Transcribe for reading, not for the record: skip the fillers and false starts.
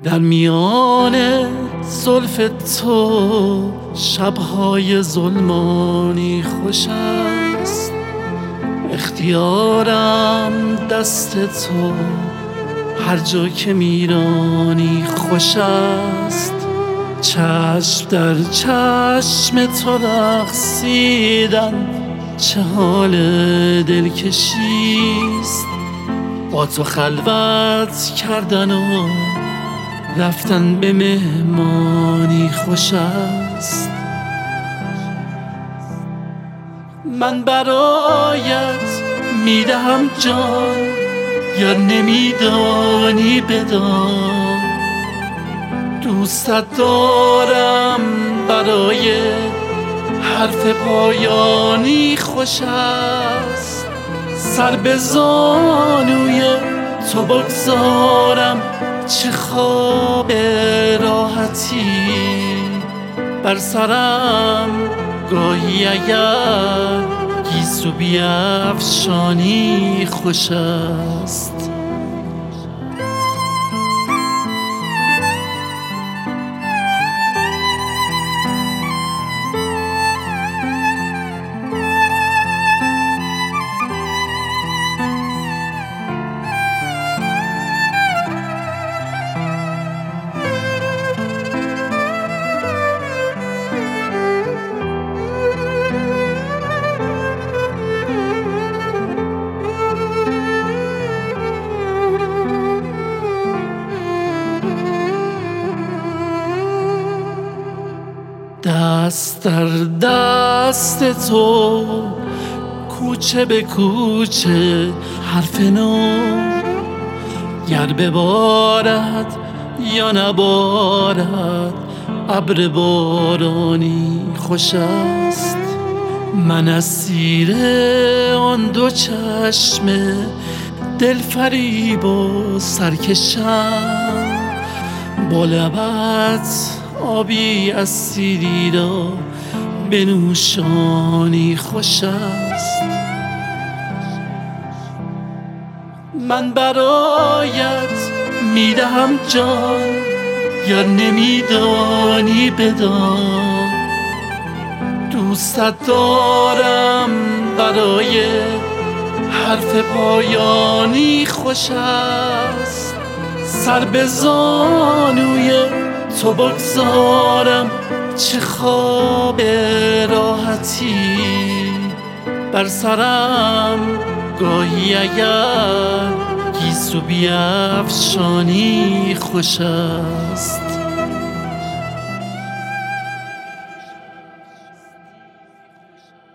در میان زلف تو شبهای ظلمانی خوش است. اختیارم دست تو، هر جا که میرانی خوش است. چشم در چشم تو رقصیدن چه حال دلکشیست. با تو خلوت کردن و رفتن به مهمانی خوش است. من برایت میدهم جان، یا نمیدانی بدان. دوستت دارم برای حرف پایانی خوش است. سر به زانوی تو بگذارم چه خواب راحتی بر سرم. گاهی اگر گیسو بیفشانی خوش است. دست در دست تو، کوچه به کوچه حرف نو. گر ببارد یا نبارد ابر بارانی خوش است. من اسیر آن دو چشم دلفریب و سرکشم. با لبت آبی از سیری را به نوشانی خوش است. من برایت میدهم جان، یا نمیدانی بدان. دوستت دارم برای حرف پایانی خوش است. سر به زانوی تو بگذارم چه خواب راحتی بر سرم. گاهی اگر گیسو بیفشانی خوش است.